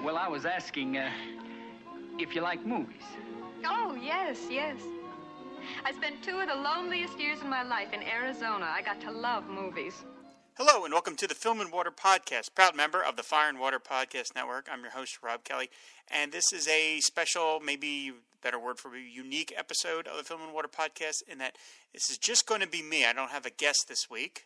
Well, I was asking if you like movies. Oh, yes. I spent 2 of the loneliest years of my life in Arizona. I got to love movies. Hello, and welcome to the Film and Water Podcast, proud member of the Fire and Water Podcast Network. I'm your host, Rob Kelly, and this is a special, maybe better word for a unique episode of the Film and Water Podcast, in that this is just going to be me. I don't have a guest this week.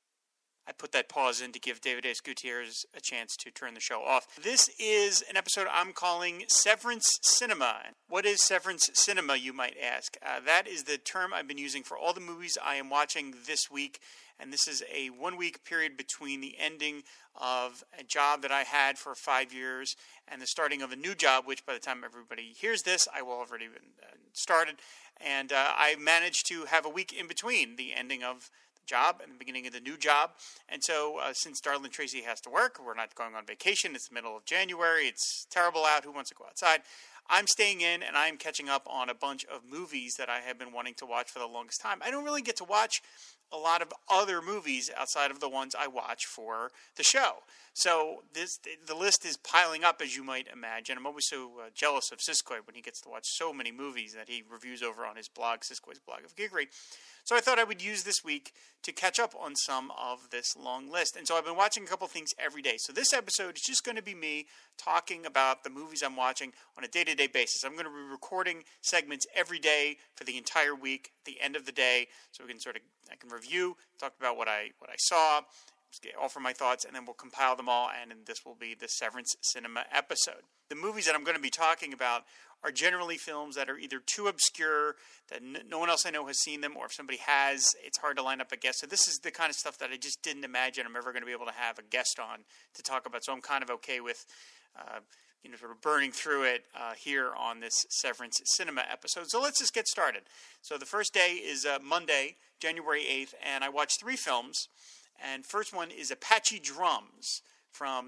I put that pause in to give David S. Gutierrez a chance to turn the show off. This is an episode I'm calling Severance Cinema. What is Severance Cinema, you might ask? That is the term I've been using for all the movies I am watching this week. And this is a 1-week period between the ending of a job that I had for 5 years and the starting of a new job, which by the time everybody hears this, I will have already been started. And I managed to have a week in between the ending of job and the beginning of the new job. And so since Darlene Tracy has to work, we're not going on vacation. It's the middle of January. It's terrible out. Who wants to go outside? I'm staying in and I'm catching up on a bunch of movies that I have been wanting to watch for the longest time. I don't really get to watch a lot of other movies outside of the ones I watch for the show. So the list is piling up, as you might imagine. I'm always so jealous of Siskoid when he gets to watch so many movies that he reviews over on his blog, Siskoid's Blog of Geekery. So I thought I would use this week to catch up on some of this long list. And so I've been watching a couple things every day. So this episode is just going to be me talking about the movies I'm watching on a day-to-day basis. I'm going to be recording segments every day for the entire week, at the end of the day, so we can I can review, talk about what I saw, offer my thoughts, and then we'll compile them all, and this will be the Severance Cinema episode. The movies that I'm going to be talking about are generally films that are either too obscure that no one else I know has seen them, or if somebody has, it's hard to line up a guest. So this is the kind of stuff that I just didn't imagine I'm ever going to be able to have a guest on to talk about. So I'm kind of okay with sort of burning through it here on this Severance Cinema episode. So let's just get started. So the first day is Monday, January 8th, and I watched 3 films. And first one is Apache Drums from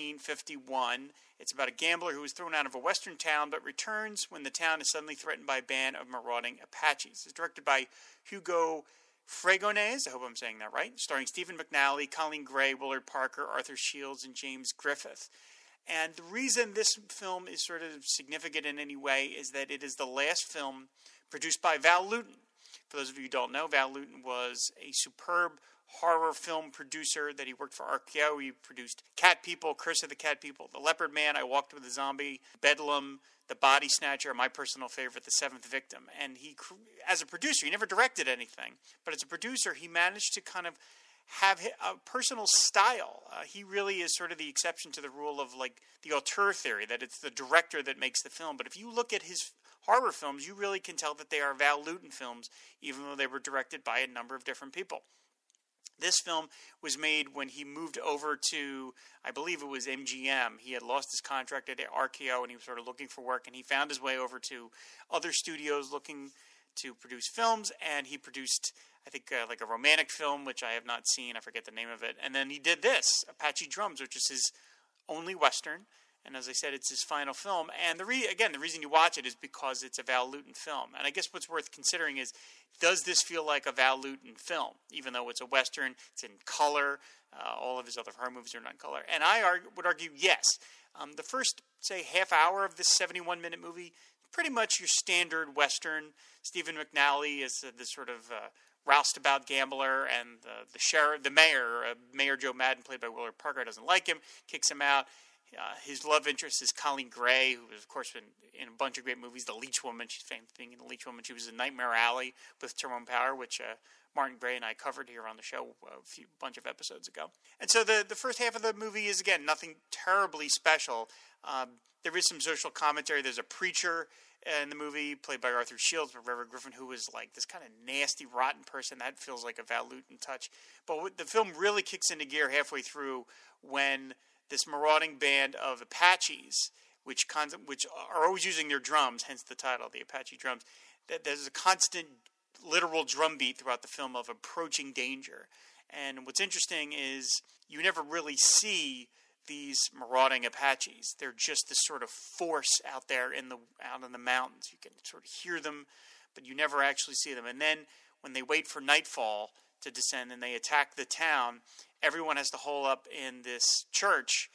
1951. It's about a gambler who is thrown out of a western town but returns when the town is suddenly threatened by a band of marauding Apaches. It's directed by Hugo Fregonese, I hope I'm saying that right, starring Stephen McNally, Colleen Gray, Willard Parker, Arthur Shields, and James Griffith. And the reason this film is sort of significant in any way is that it is the last film produced by Val Lewton. For those of you who don't know, Val Lewton was a superb horror film producer that he worked for RKO. He produced Cat People, Curse of the Cat People, The Leopard Man, I Walked with a Zombie, Bedlam, The Body Snatcher, my personal favorite, The Seventh Victim. And he, as a producer, he never directed anything, but as a producer, he managed to kind of have a personal style. He really is sort of the exception to the rule of like the auteur theory, that it's the director that makes the film. But if you look at his horror films, you really can tell that they are Val Lewton films, even though they were directed by a number of different people. This film was made when he moved over to, I believe it was MGM. He had lost his contract at RKO and he was sort of looking for work, and he found his way over to other studios looking to produce films, and he produced, I think, like a romantic film, which I have not seen. I forget the name of it. And then he did this, Apache Drums, which is his only Western. And as I said, it's his final film. And the reason you watch it is because it's a Val Lewton film. And I guess what's worth considering is, does this feel like a Val Lewton film? Even though it's a Western, it's in color. All of his other horror movies are not in color. And I would argue yes. The first, say, half hour of this 71-minute movie, pretty much your standard Western. Stephen McNally is this sort of roustabout gambler, and the Mayor Joe Madden, played by Willard Parker, doesn't like him, kicks him out. His love interest is Colleen Gray, who has, of course, been in a bunch of great movies. The Leech Woman, she's famous for being in The Leech Woman. She was in Nightmare Alley with Tyrone Power, which Martin Gray and I covered here on the show a bunch of episodes ago. And so the first half of the movie is, again, nothing terribly special. There is some social commentary. There's a preacher in the movie, played by Arthur Shields, Reverend Griffin, who is like this kind of nasty, rotten person. That feels like a Val Lewton touch. But the film really kicks into gear halfway through when this marauding band of Apaches, which are always using their drums, hence the title, the Apache Drums. There's a constant literal drum beat throughout the film of approaching danger. And what's interesting is you never really see these marauding Apaches. They're just this sort of force out there out in the mountains. You can sort of hear them, but you never actually see them. And then when they wait for nightfall to descend and they attack the town, everyone has to hole up in this church,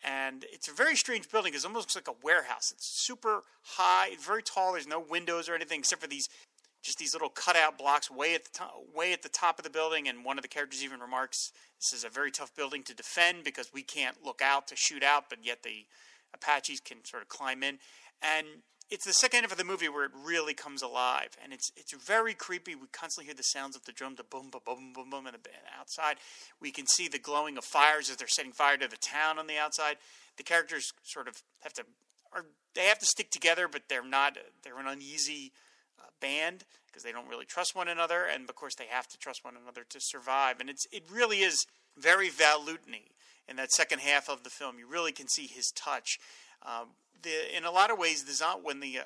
And it's a very strange building because it almost looks like a warehouse. It's super high, very tall. There's no windows or anything except for these little cutout blocks way at the top of the building. And one of the characters even remarks, this is a very tough building to defend because we can't look out to shoot out, but yet the Apaches can sort of climb in. And it's the second half of the movie where it really comes alive, and it's very creepy. We constantly hear the sounds of the drum, the boom, boom, boom, boom, boom, and outside. We can see the glowing of fires as they're setting fire to the town on the outside. The characters sort of have to stick together, but they're an uneasy band because they don't really trust one another, and of course they have to trust one another to survive. And it really is very Val Lewton-y in that second half of the film. You really can see his touch. In a lot of ways, when the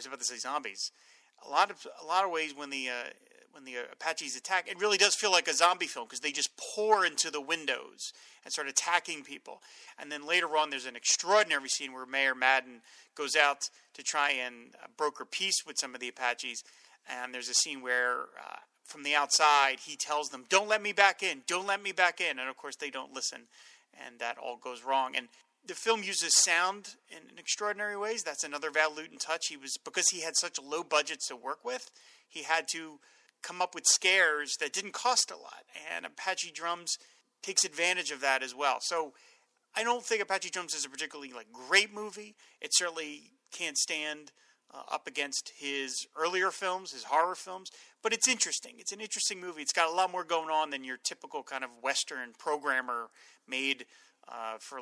Apaches attack, it really does feel like a zombie film because they just pour into the windows and start attacking people. And then later on, there's an extraordinary scene where Mayor Madden goes out to try and broker peace with some of the Apaches. And there's a scene where, from the outside, he tells them, "Don't let me back in. Don't let me back in." And of course, they don't listen, and that all goes wrong. And the film uses sound in extraordinary ways. That's another Val Lewton touch. Because he had such low budgets to work with, he had to come up with scares that didn't cost a lot. And Apache Drums takes advantage of that as well. So I don't think Apache Drums is a particularly great movie. It certainly can't stand up against his earlier films, his horror films. But it's interesting. It's an interesting movie. It's got a lot more going on than your typical kind of Western programmer made for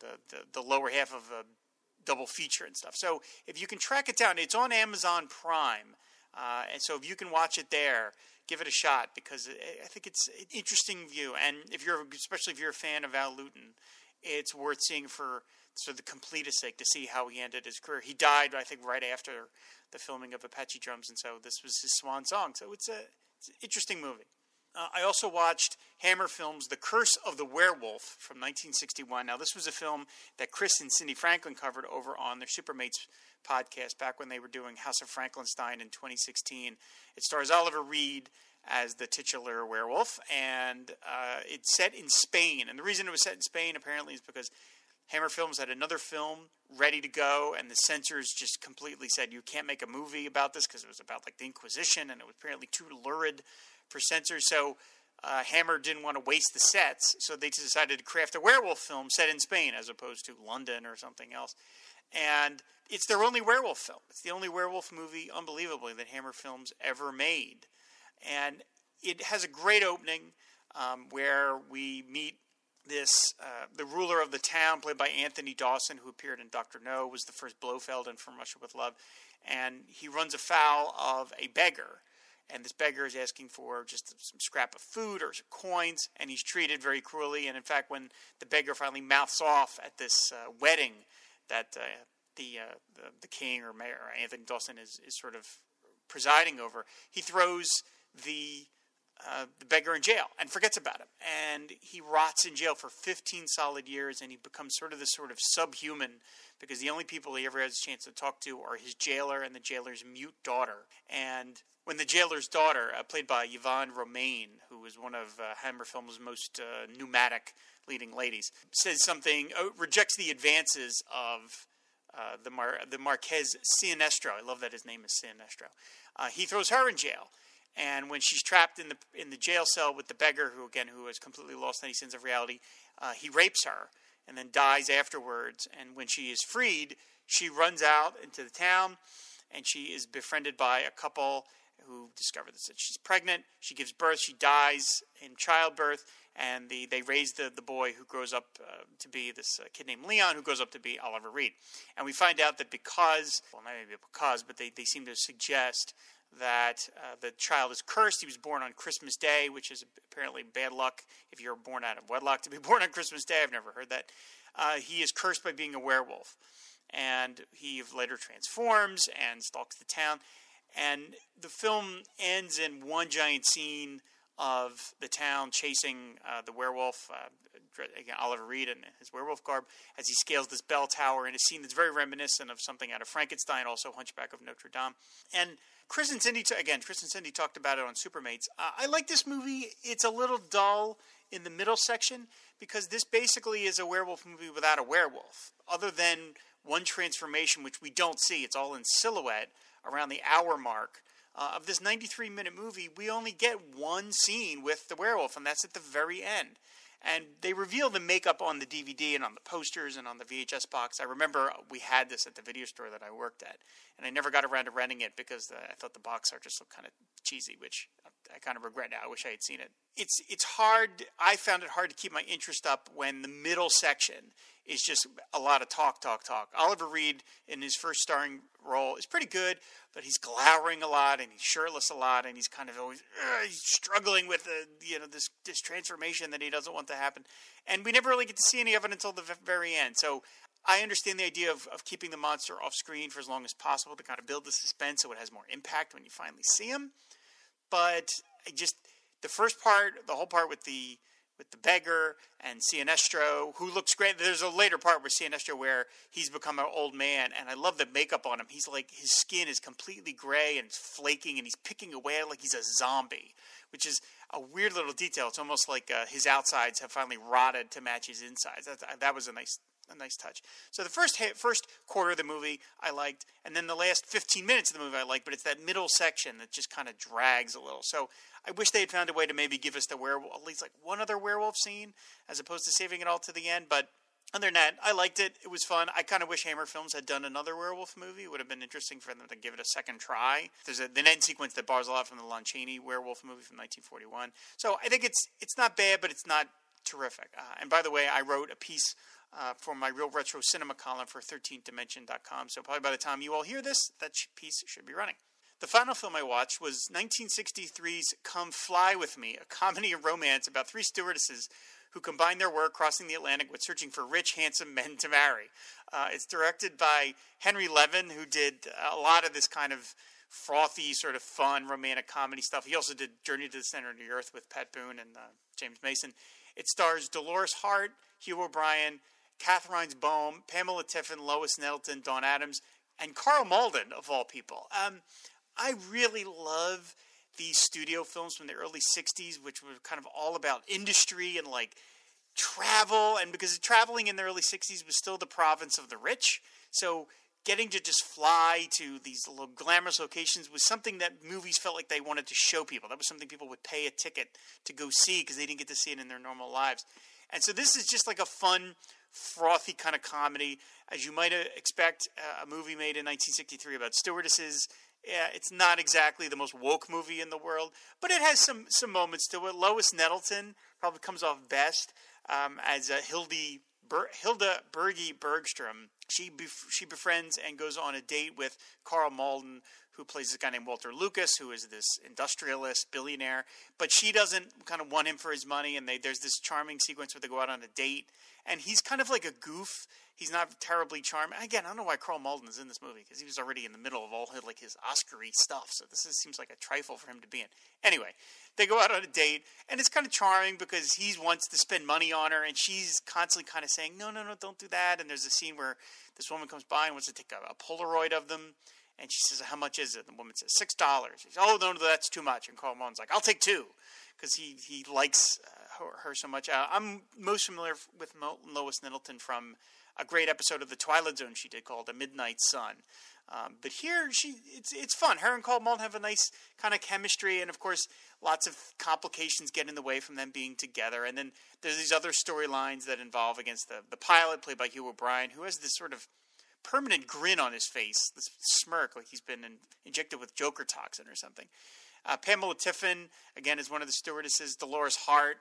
the lower half of a double feature and stuff. So if you can track it down, it's on Amazon Prime. And so if you can watch it there, give it a shot because I think it's an interesting view. And especially if you're a fan of Val Lewton, it's worth seeing for sort of the completest sake to see how he ended his career. He died, I think, right after the filming of Apache Drums, and so this was his swan song. So it's an interesting movie. I also watched Hammer Films' The Curse of the Werewolf from 1961. Now, this was a film that Chris and Cindy Franklin covered over on their Supermates podcast back when they were doing House of Frankenstein in 2016. It stars Oliver Reed as the titular werewolf, and it's set in Spain. And the reason it was set in Spain, apparently, is because Hammer Films had another film ready to go, and the censors just completely said, you can't make a movie about this because it was about the Inquisition, and it was apparently too lurid for censors. So Hammer didn't want to waste the sets, so they decided to craft a werewolf film set in Spain as opposed to London or something else. And it's their only werewolf film. It's the only werewolf movie, unbelievably, that Hammer Films ever made. And it has a great opening where we meet the ruler of the town, played by Anthony Dawson, who appeared in Dr. No, was the first Blofeld in From Russia with Love. And he runs afoul of a beggar. And this beggar is asking for just some scrap of food or some coins, and he's treated very cruelly. And in fact, when the beggar finally mouths off at this wedding that the king or mayor, Anthony Dawson, is sort of presiding over, he throws the beggar in jail and forgets about him. And he rots in jail for 15 solid years, and he becomes sort of subhuman because the only people he ever has a chance to talk to are his jailer and the jailer's mute daughter. And when the jailer's daughter, played by Yvonne Romaine, who was one of Hammer Films' most pneumatic leading ladies, says something, rejects the advances of the Marquez Sinestro. I love that his name is Sinestro. He throws her in jail. And when she's trapped in the jail cell with the beggar, who has completely lost any sense of reality, he rapes her and then dies afterwards. And when she is freed, she runs out into the town, and she is befriended by a couple who discover that she's pregnant. She gives birth. She dies in childbirth, and they raise the boy who grows up to be this kid named Leon, who grows up to be Oliver Reed. And we find out that but they seem to suggest that the child is cursed. He was born on Christmas Day, which is apparently bad luck if you're born out of wedlock to be born on Christmas Day. I've never heard that. He is cursed by being a werewolf. And he later transforms and stalks the town. And the film ends in one giant scene of the town chasing the werewolf, again, Oliver Reed in his werewolf garb, as he scales this bell tower in a scene that's very reminiscent of something out of Frankenstein, also Hunchback of Notre Dame. And Chris and Cindy talked about it on Supermates. I like this movie. It's a little dull. in the middle section because this basically is a werewolf movie without a werewolf. Other than one transformation, which we don't see, it's all in silhouette around the hour mark of this 93-minute movie, we only get one scene with the werewolf, and that's at the very end. And they reveal the makeup on the DVD and on the posters and on the VHS box. I remember we had this at the video store that I worked at, and I never got around to renting it because I thought the box art just looked kind of cheesy, which I kind of regret now. I wish I had seen it. It's hard. I found it hard to keep my interest up when the middle section is just a lot of talk. Oliver Reed, in his first starring role, is pretty good, but he's glowering a lot and he's shirtless a lot and he's kind of always he's struggling with this transformation that he doesn't want to happen. And we never really get to see any of it until the very end. So I understand the idea of keeping the monster off screen for as long as possible to kind of build the suspense so it has more impact when you finally see him. But the first part, the whole part with the beggar and Sinestro, who looks great. There's a later part with Sinestro where he's become an old man, and I love the makeup on him. He's like, his skin is completely gray and it's flaking, and he's picking away like he's a zombie, which is a weird little detail. It's almost like his outsides have finally rotted to match his insides. That was a nice touch. So the first quarter of the movie I liked, and then the last 15 minutes of the movie I liked, but it's that middle section that just kind of drags a little. So I wish they had found a way to maybe give us the werewolf, at least like one other werewolf scene, as opposed to saving it all to the end. But other than that, I liked it. It was fun. I kind of wish Hammer Films had done another werewolf movie. It would have been interesting for them to give it a second try. There's an end sequence that bars a lot from the Lon Chaney werewolf movie from 1941. So I think it's not bad, but it's not terrific. And by the way, I wrote a piece for my Real Retro Cinema column for 13thdimension.com. So probably by the time you all hear this, that piece should be running. The final film I watched was 1963's Come Fly With Me, a comedy and romance about three stewardesses who combine their work crossing the Atlantic with searching for rich, handsome men to marry. It's directed by Henry Levin, who did a lot of this kind of frothy, sort of fun, romantic comedy stuff. He also did Journey to the Center of the Earth with Pat Boone and James Mason. It stars Dolores Hart, Hugh O'Brian, Katherine Heinz-Boehm, Pamela Tiffin, Lois Nettleton, Dawn Adams, and Carl Malden, of all people. I really love these studio films from the early 60s, which were kind of all about industry and like travel. And because traveling in the early 60s was still the province of the rich, so getting to just fly to these little glamorous locations was something that movies felt like they wanted to show people. That was something people would pay a ticket to go see because they didn't get to see it in their normal lives. And so this is just like a fun, frothy kind of comedy, as you might expect a movie made in 1963 about stewardesses. Yeah, it's not exactly the most woke movie in the world, but it has some moments to it. Lois Nettleton probably comes off best as Hilda Berge Bergstrom. She befriends and goes on a date with Carl Malden, who plays this guy named Walter Lucas, who is this industrialist billionaire. But she doesn't kind of want him for his money, and there's this charming sequence where they go out on a date, and he's kind of like a goof. He's not terribly charming. Again, I don't know why Carl Malden is in this movie, because he was already in the middle of all his Oscar-y stuff, so seems like a trifle for him to be in. Anyway, they go out on a date, and it's kind of charming because he wants to spend money on her, and she's constantly kind of saying, no, don't do that. And there's a scene where this woman comes by and wants to take a Polaroid of them, and she says, how much is it? And the woman says, $6. She says, oh, no, that's too much. And Carl Malden's like, I'll take $2, because he likes her so much. I'm most familiar with Lois Nettleton from a great episode of The Twilight Zone she did called A Midnight Sun. But here, it's fun. Her and Carl Malden have a nice kind of chemistry, and of course, lots of complications get in the way from them being together. And then there's these other storylines that involve against the pilot, played by Hugh O'Brian, who has this sort of permanent grin on his face, this smirk, like he's been injected with Joker toxin or something. Pamela Tiffin, again, is one of the stewardesses. Dolores Hart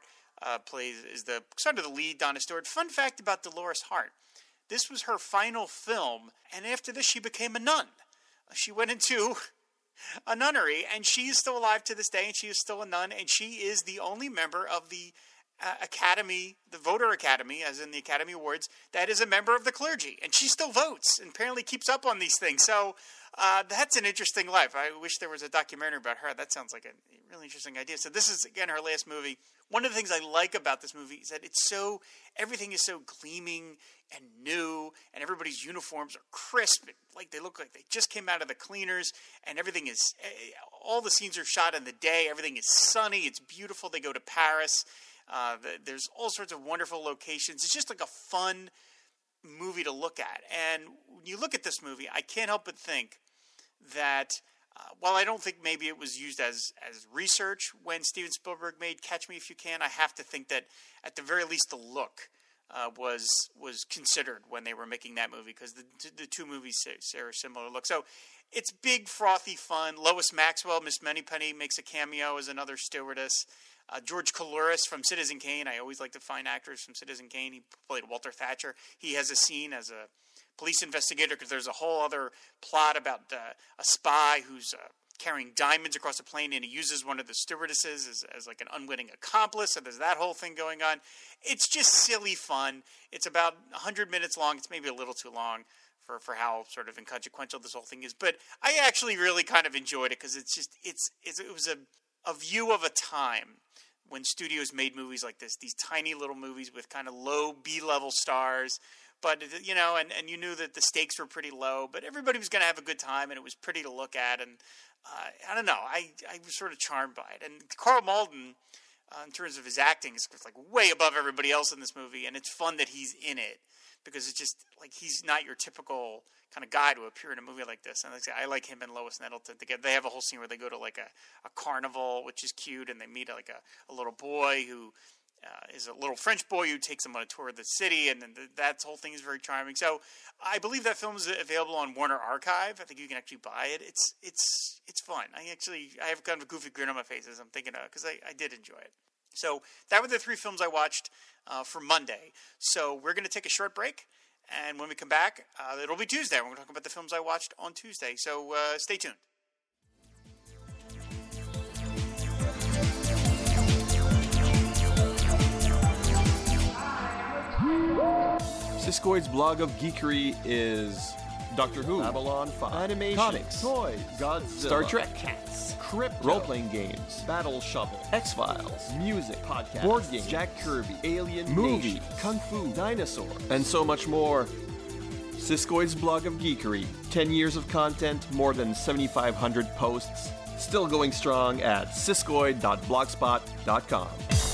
is the sort of the lead, Donna Stewart. Fun fact about Dolores Hart. This was her final film, and after this, she became a nun. She went into a nunnery, and she is still alive to this day, and she is still a nun, and she is the only member of the Academy, the Voter Academy, as in the Academy Awards, that is a member of the clergy, and she still votes, and apparently keeps up on these things. So that's an interesting life. I wish there was a documentary about her. That sounds like a really interesting idea. So this is, again, her last movie. One of the things I like about this movie is that everything is so gleaming and new, and everybody's uniforms are crisp, like they look like they just came out of the cleaners, and everything is, all the scenes are shot in the day, everything is sunny, it's beautiful. They go to Paris. There's all sorts of wonderful locations. It's just like a fun movie to look at. And when you look at this movie, I can't help but think that while I don't think maybe it was used as research when Steven Spielberg made Catch Me If You Can, I have to think that at the very least the look was considered when they were making that movie, because the two movies share a similar look. So it's big, frothy fun. Lois Maxwell, Miss Moneypenny, makes a cameo as another stewardess. George Coulouris from Citizen Kane. I always like to find actors from Citizen Kane. He played Walter Thatcher. He has a scene as a police investigator, because there's a whole other plot about a spy who's carrying diamonds across a plane, and he uses one of the stewardesses as like an unwitting accomplice. So there's that whole thing going on. It's just silly fun. It's about 100 minutes long. It's maybe a little too long for how sort of inconsequential this whole thing is. But I actually really kind of enjoyed it, because it was a view of a time when studios made movies like this, these tiny little movies with kind of low B-level stars. But, you know, and you knew that the stakes were pretty low, but everybody was going to have a good time, and it was pretty to look at. And I don't know, I was sort of charmed by it. And Karl Malden, in terms of his acting, is like way above everybody else in this movie, and it's fun that he's in it, because it's just like he's not your typical kind of guy to appear in a movie like this. And I like him and Lois Nettleton together. They have a whole scene where they go to like a carnival, which is cute, and they meet like a little boy who is a little French boy who takes them on a tour of the city, and then that whole thing is very charming. So I believe that film is available on Warner Archive. I think you can actually buy it. It's fun. I have kind of a goofy grin on my face as I'm thinking of it, because I did enjoy it. So that were the three films I watched for Monday. So we're going to take a short break, and when we come back, it'll be Tuesday. We're going to talk about the films I watched on Tuesday. So stay tuned. Siskoid's blog of geekery is Doctor Who, Babylon 5, animation, comics, toys, Godzilla, Star Trek, cats, crypto, role-playing games, Battle Shovel, X-Files, music, podcast, board games, Jack Kirby, Alien movies, Nation, kung fu, dinosaurs, and so much more. Siskoid's blog of geekery, 10 years of content, more than 7,500 posts, still going strong at siskoid.blogspot.com.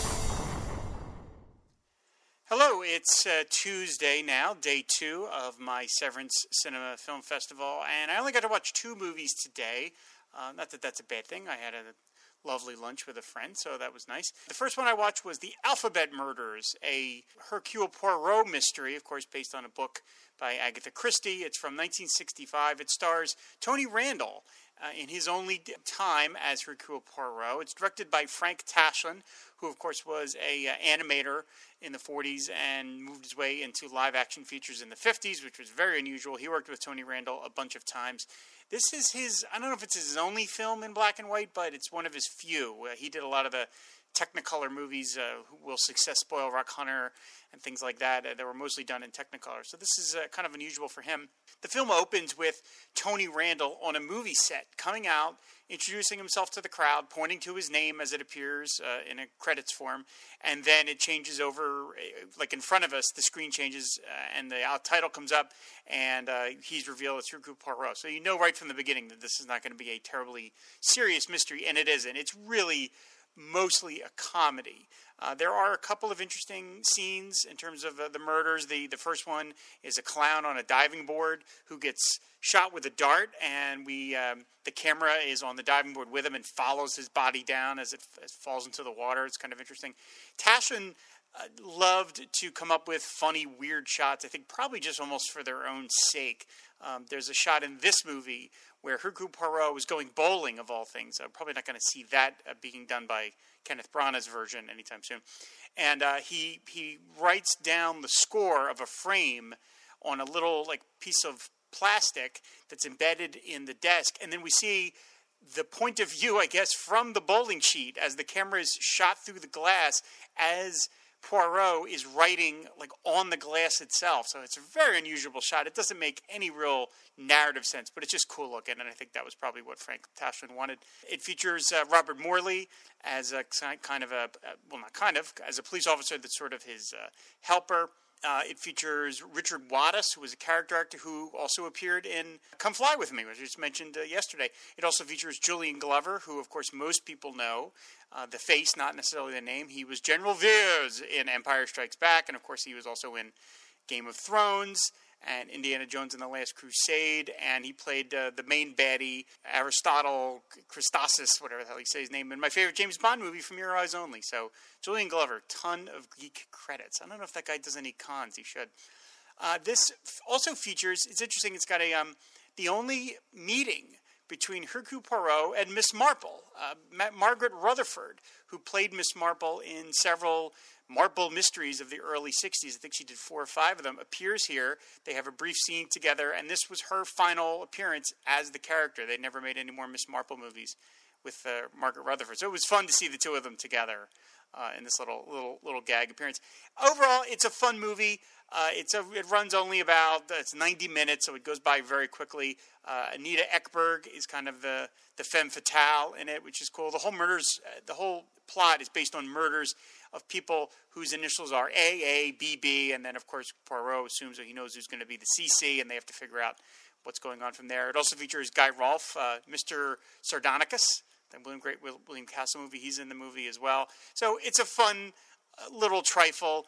Hello, it's Tuesday now, day 2 of my Severance Cinema Film Festival, and I only got to watch 2 movies today. Not that that's a bad thing. I had a lovely lunch with a friend, so that was nice. The first one I watched was The Alphabet Murders, a Hercule Poirot mystery, of course based on a book by Agatha Christie. It's from 1965. It stars Tony Randall in his only time as Hercule Poirot. It's directed by Frank Tashlin, who of course was a animator in the 40s and moved his way into live-action features in the 50s, which was very unusual. He worked with Tony Randall a bunch of times. This is his, I don't know if it's his only film in black and white, but it's one of his few. He did a lot of the Technicolor movies, Will Success Spoil Rock Hunter, and things like that. They were mostly done in Technicolor. So this is kind of unusual for him. The film opens with Tony Randall on a movie set, coming out, introducing himself to the crowd, pointing to his name as it appears in a credits form, and then it changes over, like in front of us, the screen changes, and the title comes up, and he's revealed it's Hercule Poirot. So you know right from the beginning that this is not going to be a terribly serious mystery, and it isn't. It's really mostly a comedy. There are a couple of interesting scenes in terms of the murders. The first one is a clown on a diving board who gets shot with a dart, and the camera is on the diving board with him and follows his body down as it falls into the water. It's kind of interesting. Tashlin loved to come up with funny, weird shots, I think probably just almost for their own sake. There's a shot in this movie where Hercule Poirot was going bowling, of all things. I'm probably not going to see that being done by Kenneth Branagh's version anytime soon. And he writes down the score of a frame on a little piece of plastic that's embedded in the desk. And then we see the point of view, I guess, from the bowling sheet as the camera is shot through the glass as Poirot is writing on the glass itself. So it's a very unusual shot. It doesn't make any real narrative sense, but it's just cool looking, and I think that was probably what Frank Tashlin wanted. It features Robert Morley as a as a police officer that's sort of his helper. It features Richard Wattis, who was a character actor who also appeared in Come Fly With Me, which I just mentioned yesterday. It also features Julian Glover, who, of course, most people know. The face, not necessarily the name. He was General Veers in Empire Strikes Back, and, of course, he was also in Game of Thrones and Indiana Jones and the Last Crusade, and he played the main baddie, Aristotle Christosis, whatever the hell he says his name, in my favorite James Bond movie, From Your Eyes Only. So, Julian Glover, ton of geek credits. I don't know if that guy does any cons. He should. This also features, it's interesting, it's got the only meeting between Hercule Poirot and Miss Marple. Margaret Rutherford, who played Miss Marple in several Marple mysteries of the early 60s, I think she did 4 or 5 of them, appears here. They have a brief scene together, and this was her final appearance as the character. They never made any more Miss Marple movies with Margaret Rutherford. So it was fun to see the two of them together in this little gag appearance. Overall, it's a fun movie. It runs only about, it's 90 minutes, so it goes by very quickly. Anita Ekberg is kind of the femme fatale in it, which is cool. The whole plot is based on murders of people whose initials are A, B, B, and then, of course, Poirot assumes that he knows who's going to be the CC, and they have to figure out what's going on from there. It also features Guy Rolfe, Mr. Sardonicus, the great William Castle movie. He's in the movie as well. So it's a fun little trifle.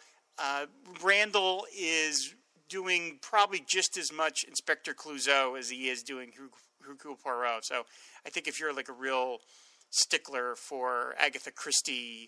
Randall is doing probably just as much Inspector Clouseau as he is doing Hercule Poirot. So I think if you're like a real stickler for Agatha Christie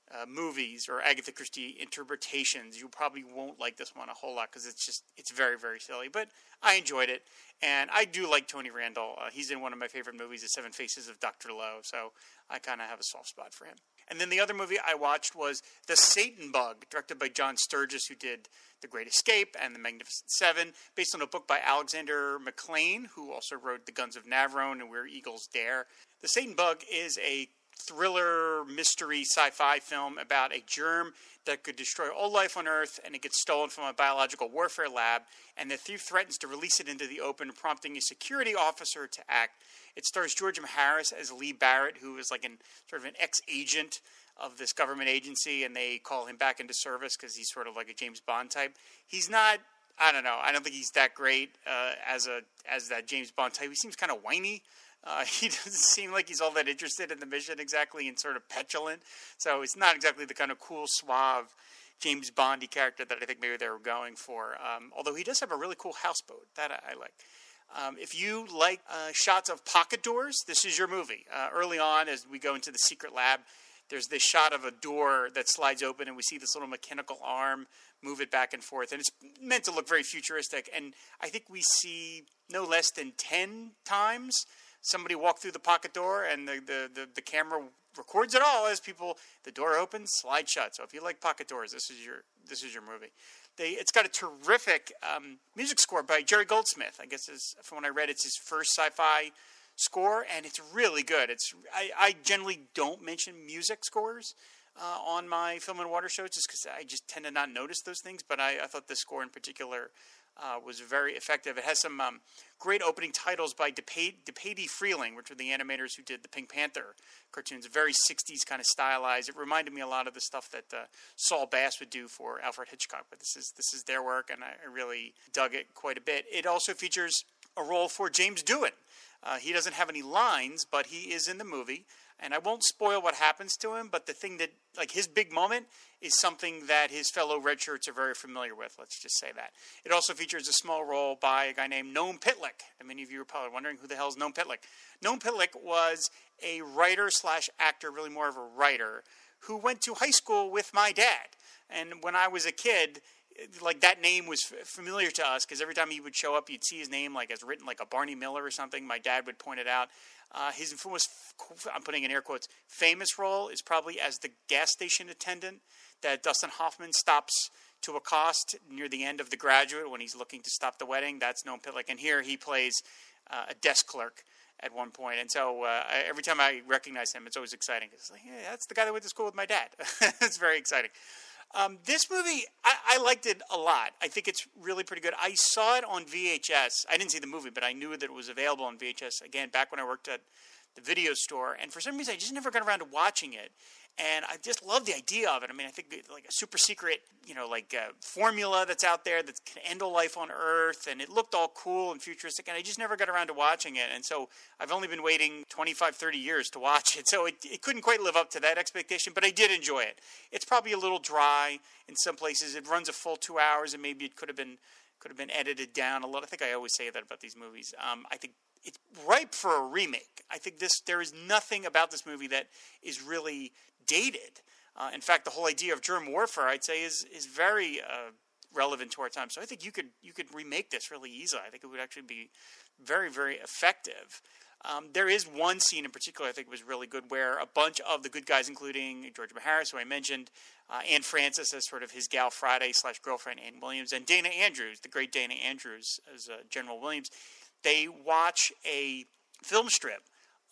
movies or Agatha Christie interpretations, you probably won't like this one a whole lot because it's very, very silly. But I enjoyed it, and I do like Tony Randall. He's in one of my favorite movies, The Seven Faces of Dr. Lowe, so I kind of have a soft spot for him. And then the other movie I watched was The Satan Bug, directed by John Sturges, who did The Great Escape and The Magnificent Seven, based on a book by Alexander MacLean, who also wrote The Guns of Navarone and Where Eagles Dare. The Satan Bug is a thriller, mystery, sci-fi film about a germ that could destroy all life on Earth, and it gets stolen from a biological warfare lab, and the thief threatens to release it into the open, prompting a security officer to act. It stars George M. Harris as Lee Barrett, who is like sort of an ex-agent of this government agency, and they call him back into service because he's sort of like a James Bond type. He's not, I don't know, I don't think he's that great as that James Bond type. He seems kind of whiny. He doesn't seem like he's all that interested in the mission exactly, and sort of petulant. So it's not exactly the kind of cool, suave James Bondy character that I think maybe they were going for. Although he does have a really cool houseboat. That I like. If you like shots of pocket doors, this is your movie. Early on, as we go into the secret lab, there's this shot of a door that slides open, and we see this little mechanical arm move it back and forth. And it's meant to look very futuristic. And I think we see no less than 10 times somebody walk through the pocket door, and the camera records it all as the door opens, slide shut. So if you like pocket doors, this is your movie. It's got a terrific music score by Jerry Goldsmith. I guess from what I read, it's his first sci-fi score, and it's really good. I generally don't mention music scores on my Film and Water shows just because I just tend to not notice those things, but I thought this score in particular was very effective. It has some great opening titles by DePatie Freeling, which were the animators who did the Pink Panther cartoons, very 60s kind of stylized. It reminded me a lot of the stuff that Saul Bass would do for Alfred Hitchcock, but this is their work, and I really dug it quite a bit. It also features a role for James Doohan. He doesn't have any lines, but he is in the movie. And I won't spoil what happens to him, but the thing that, like, his big moment is something that his fellow redshirts are very familiar with. Let's just say that. It also features a small role by a guy named Noam Pitlick. And many of you are probably wondering who the hell is Noam Pitlick. Noam Pitlick was a writer/actor, really more of a writer, who went to high school with my dad. And when I was a kid, like, that name was familiar to us because every time he would show up, you'd see his name like as written like a Barney Miller or something. My dad would point it out. His most, I'm putting in air quotes, famous role is probably as the gas station attendant that Dustin Hoffman stops to accost near the end of The Graduate when he's looking to stop the wedding. That's Noam Pitlick. And here he plays a desk clerk at one point. And so every time I recognize him, it's always exciting. It's like, yeah, that's the guy that went to school with my dad. It's very exciting. This movie, I liked it a lot. I think it's really pretty good. I saw it on VHS. I didn't see the movie, but I knew that it was available on VHS, again, back when I worked at the video store. And for some reason, I just never got around to watching it. And I just love the idea of it. I mean, I think like a super secret, formula that's out there that can end all life on Earth, and it looked all cool and futuristic, and I just never got around to watching it. And so I've only been waiting 25, 30 years to watch it. So it couldn't quite live up to that expectation, but I did enjoy it. It's probably a little dry in some places. It runs a full 2 hours, and maybe it could have been edited down a little. I think I always say that about these movies. I think it's ripe for a remake. I think there is nothing about this movie that is really dated. In fact, the whole idea of germ warfare, I'd say, is very relevant to our time. So I think you could remake this really easily. I think it would actually be very, very effective. There is one scene in particular I think was really good where a bunch of the good guys, including George Maharis, who I mentioned, Anne Francis as sort of his gal Friday / girlfriend Anne Williams, and Dana Andrews, the great Dana Andrews as General Williams, they watch a film strip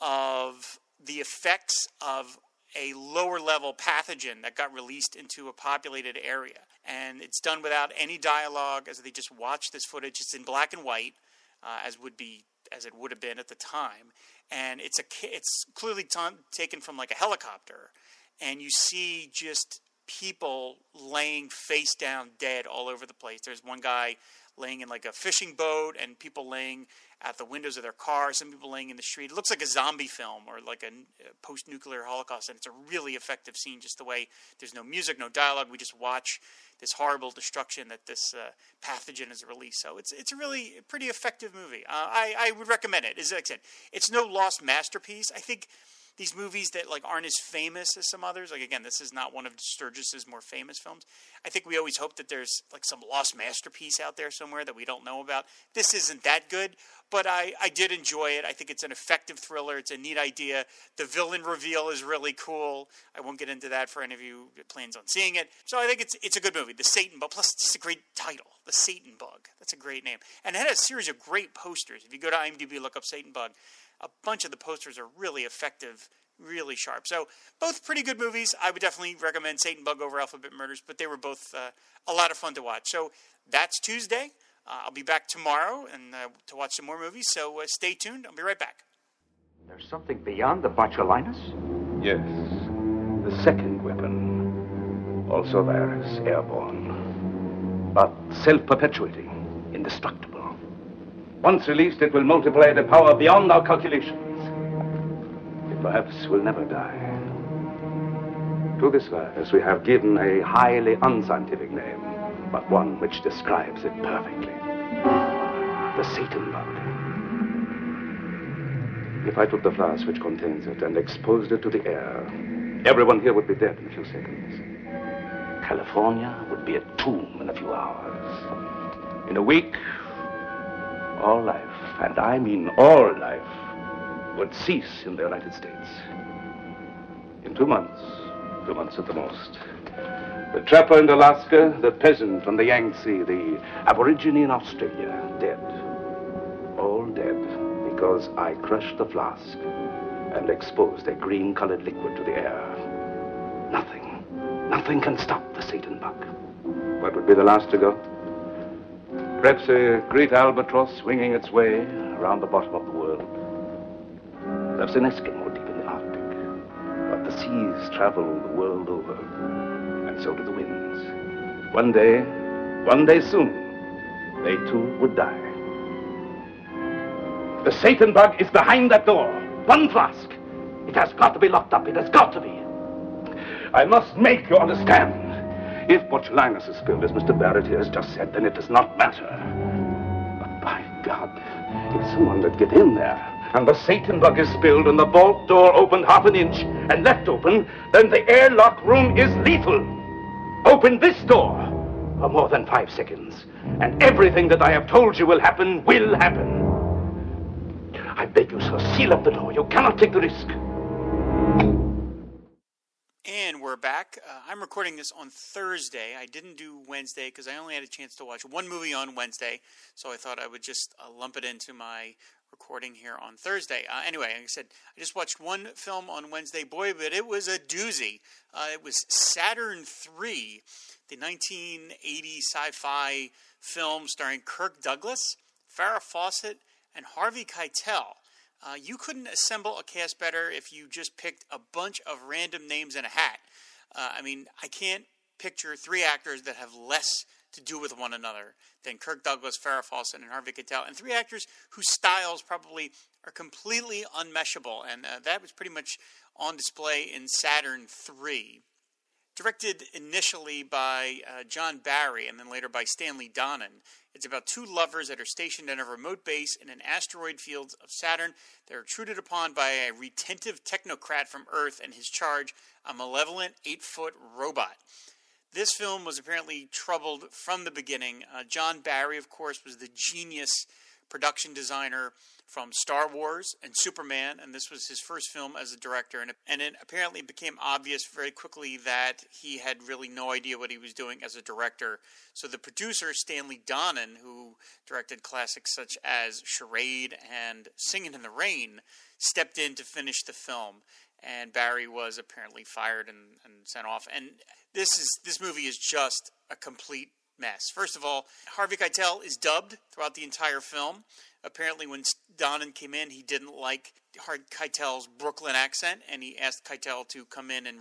of the effects of a lower-level pathogen that got released into a populated area. And it's done without any dialogue, as they just watch this footage. It's in black and white, as it would have been at the time. And it's clearly taken from like a helicopter. And you see just people laying face down dead all over the place. There's one guy laying in like a fishing boat, and people laying at the windows of their cars, some people laying in the street. It looks like a zombie film or like a post-nuclear Holocaust, and it's a really effective scene, just the way there's no music, no dialogue. We just watch this horrible destruction that this pathogen is released. So it's a really pretty effective movie. I would recommend it. As I said, it's no lost masterpiece. I think these movies that like aren't as famous as some others, like again, this is not one of Sturgis's more famous films. I think we always hope that there's like some lost masterpiece out there somewhere that we don't know about. This isn't that good, but I did enjoy it. I think it's an effective thriller. It's a neat idea. The villain reveal is really cool. I won't get into that for any of you who plans on seeing it. So I think it's a good movie. The Satan Bug, plus it's a great title, The Satan Bug. That's a great name. And it had a series of great posters. If you go to IMDb, look up Satan Bug, a bunch of the posters are really effective, really sharp. So both pretty good movies. I would definitely recommend Satan Bug over Alphabet Murders, but they were both a lot of fun to watch. So that's Tuesday. I'll be back tomorrow and to watch some more movies, so stay tuned. I'll be right back. There's something beyond the botulinus? Yes. The second weapon. Also there is airborne. But self-perpetuating. Indestructible. Once released, it will multiply the power beyond our calculations. It perhaps will never die. To this virus, we have given a highly unscientific name, but one which describes it perfectly. The Satan Bug. If I took the flask which contains it and exposed it to the air, everyone here would be dead in a few seconds. California would be a tomb in a few hours. In a week, all life, and I mean all life, would cease in the United States. In 2 months at the most. The trapper in Alaska, the peasant from the Yangtze, the aborigine in Australia, dead. All dead because I crushed the flask and exposed a green-colored liquid to the air. Nothing can stop the Satan Bug. What would be the last to go? Perhaps a great albatross swinging its way around the bottom of the world. Perhaps an Eskimo deep in the Arctic. But the seas travel the world over, and so do the winds. One day soon, they too would die. The Satan Bug is behind that door. One flask. It has got to be locked up. It has got to be. I must make you understand. If botulinus is spilled, as Mr. Barrett here has just said, then it does not matter. But by God, if someone would get in there, and the Satan Bug is spilled, and the vault door opened half an inch and left open, then the airlock room is lethal. Open this door for more than 5 seconds, and everything that I have told you will happen. I beg you, sir, seal up the door. You cannot take the risk. And we're back. I'm recording this on Thursday. I didn't do Wednesday because I only had a chance to watch one movie on Wednesday, so I thought I would just lump it into my recording here on Thursday. Anyway, like I said, I just watched one film on Wednesday. Boy, but it was a doozy. It was Saturn III, the 1980 sci-fi film starring Kirk Douglas, Farrah Fawcett, and Harvey Keitel. You couldn't assemble a cast better if you just picked a bunch of random names in a hat. I can't picture three actors that have less to do with one another than Kirk Douglas, Farrah Fawcett, and Harvey Keitel, and three actors whose styles probably are completely unmeshable, and that was pretty much on display in Saturn III. Directed initially by John Barry and then later by Stanley Donen, it's about two lovers that are stationed at a remote base in an asteroid field of Saturn. They're intruded upon by a retentive technocrat from Earth and his charge, a malevolent 8-foot robot. This film was apparently troubled from the beginning. John Barry, of course, was the genius production designer from Star Wars and Superman, and this was his first film as a director, and it apparently became obvious very quickly that he had really no idea what he was doing as a director. So the producer, Stanley Donen, who directed classics such as Charade and Singin' in the Rain, stepped in to finish the film, and Barry was apparently fired and sent off. And this movie is just a complete mess. First of all, Harvey Keitel is dubbed throughout the entire film. Apparently, when Donen came in, he didn't like Keitel's Brooklyn accent, and he asked Keitel to come in and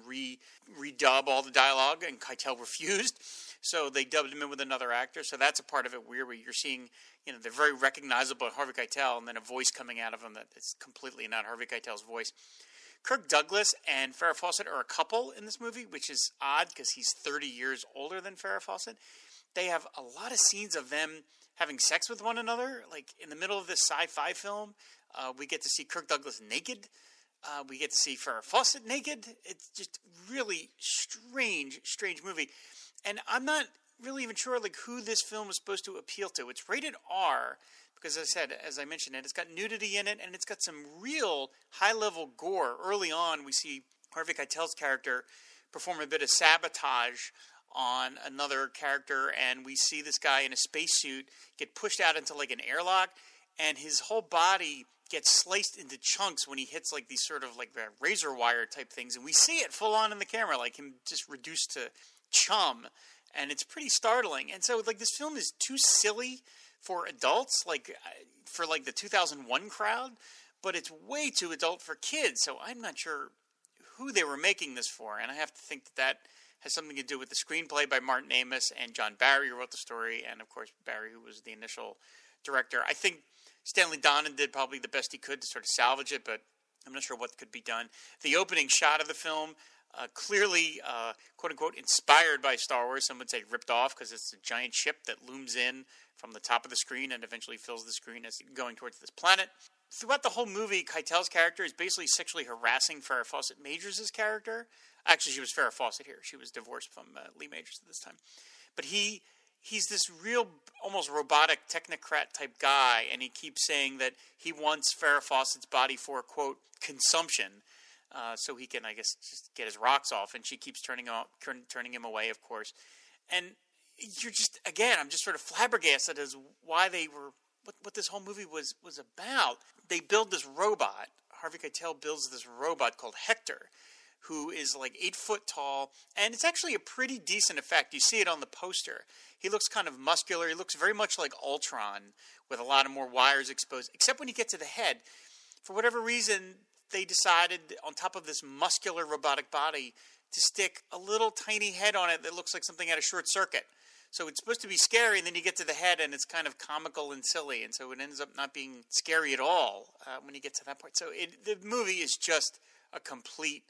redub all the dialogue, and Keitel refused. So they dubbed him in with another actor. So that's a part of it weird, where you're seeing, they're very recognizable Harvey Keitel, and then a voice coming out of him that is completely not Harvey Keitel's voice. Kirk Douglas and Farrah Fawcett are a couple in this movie, which is odd because he's 30 years older than Farrah Fawcett. They have a lot of scenes of them having sex with one another. Like in the middle of this sci-fi film, we get to see Kirk Douglas naked. We get to see Farrah Fawcett naked. It's just really strange movie. And I'm not really even sure who this film is supposed to appeal to. It's rated R because, as I mentioned, it's got nudity in it, and it's got some real high-level gore. Early on, we see Harvey Keitel's character perform a bit of sabotage on another character, and we see this guy in a spacesuit get pushed out into an airlock, and his whole body gets sliced into chunks when he hits these sort of razor wire type things, and we see it full on in the camera, him just reduced to chum, and it's pretty startling. And so this film is too silly for adults, for the 2001 crowd, but it's way too adult for kids. So I'm not sure who they were making this for, and I have to think that has something to do with the screenplay by Martin Amis and John Barry, who wrote the story, and of course Barry, who was the initial director. I think Stanley Donen did probably the best he could to sort of salvage it, but I'm not sure what could be done. The opening shot of the film, clearly, quote-unquote, inspired by Star Wars. Some would say ripped off, because it's a giant ship that looms in from the top of the screen and eventually fills the screen as going towards this planet. Throughout the whole movie, Keitel's character is basically sexually harassing Farrah Fawcett Majors' character. Actually, she was Farrah Fawcett here. She was divorced from Lee Majors at this time. But he's this real, almost robotic technocrat type guy, and he keeps saying that he wants Farrah Fawcett's body for, quote, consumption, so he can, I guess, just get his rocks off. And she keeps turning him away, of course. And you're just, again, I'm just sort of flabbergasted as why they were, what this whole movie was about. They build this robot. Harvey Keitel builds this robot called Hector, who is 8 foot tall, and it's actually a pretty decent effect. You see it on the poster. He looks kind of muscular. He looks very much like Ultron, with a lot of more wires exposed, except when you get to the head. For whatever reason, they decided, on top of this muscular robotic body, to stick a little tiny head on it that looks like something out of Short Circuit. So it's supposed to be scary, and then you get to the head, and it's kind of comical and silly, and so it ends up not being scary at all when you get to that point. So the movie is just a complete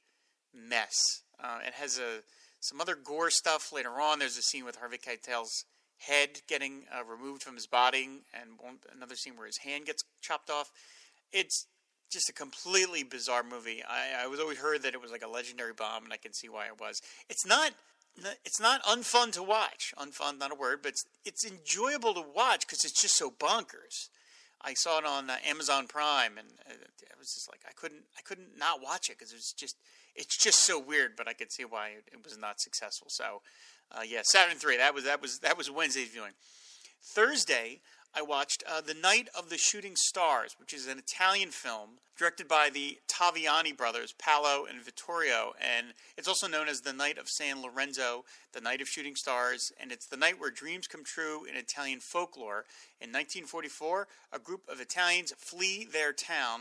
mess. It has some other gore stuff later on. There's a scene with Harvey Keitel's head getting removed from his body, and another scene where his hand gets chopped off. It's just a completely bizarre movie. I was always heard that it was like a legendary bomb, and I can see why it was. It's not unfun to watch. Unfun, not a word, but it's enjoyable to watch because it's just so bonkers. I saw it on Amazon Prime, and it was just I couldn't not watch it because it's just so weird. But I could see why it was not successful. So, Saturn III. That was Wednesday's viewing. Thursday, I watched The Night of the Shooting Stars, which is an Italian film directed by the Taviani brothers, Paolo and Vittorio, and it's also known as The Night of San Lorenzo, The Night of Shooting Stars, and it's the night where dreams come true in Italian folklore. In 1944, a group of Italians flee their town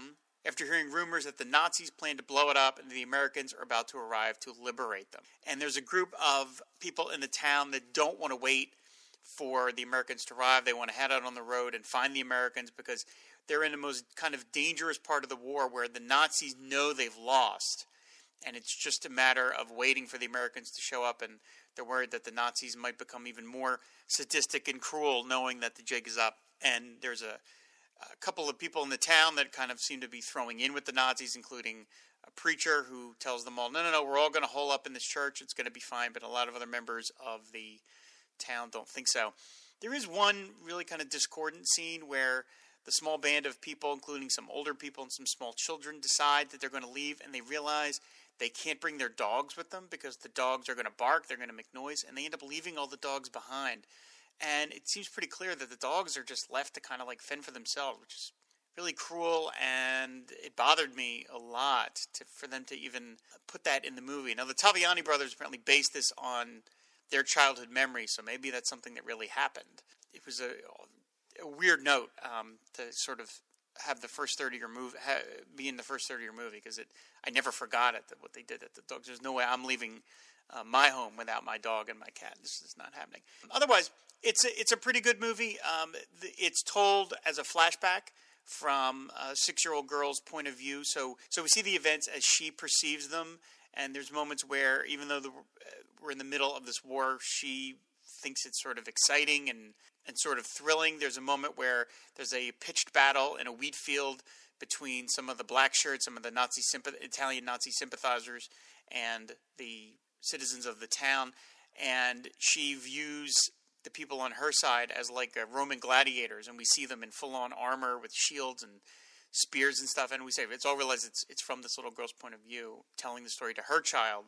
after hearing rumors that the Nazis plan to blow it up and the Americans are about to arrive to liberate them. And there's a group of people in the town that don't want to wait for the Americans to arrive. They want to head out on the road and find the Americans because they're in the most kind of dangerous part of the war where the Nazis know they've lost. And it's just a matter of waiting for the Americans to show up, and they're worried that the Nazis might become even more sadistic and cruel knowing that the jig is up. And there's a couple of people in the town that kind of seem to be throwing in with the Nazis, including a preacher who tells them all, no, we're all going to hole up in this church. It's going to be fine. But a lot of other members of the town don't think so. There is one really kind of discordant scene where the small band of people, including some older people and some small children, decide that they're going to leave, and they realize they can't bring their dogs with them because the dogs are going to bark, they're going to make noise, and they end up leaving all the dogs behind. And it seems pretty clear that the dogs are just left to kind of like fend for themselves, which is really cruel, and it bothered me a lot for them to even put that in the movie. Now, the Taviani brothers apparently based this on their childhood memories, so maybe that's something that really happened. It was a weird note to sort of have the first third of your movie be in the first third of your movie, because I never forgot it, what they did at the dogs. There's no way I'm leaving my home without my dog and my cat. This is not happening. Otherwise, it's a pretty good movie. It's told as a flashback from a 6-year-old girl's point of view. So we see the events as she perceives them, and there's moments where even though we're in the middle of this war, she thinks it's sort of exciting and sort of thrilling. There's a moment where there's a pitched battle in a wheat field between some of the black shirts, some of the Italian Nazi sympathizers, and the citizens of the town. And she views the people on her side as like Roman gladiators, and we see them in full-on armor with shields and spears and stuff. And we say it's all realized it's from this little girl's point of view, telling the story to her child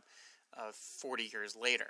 40 years later.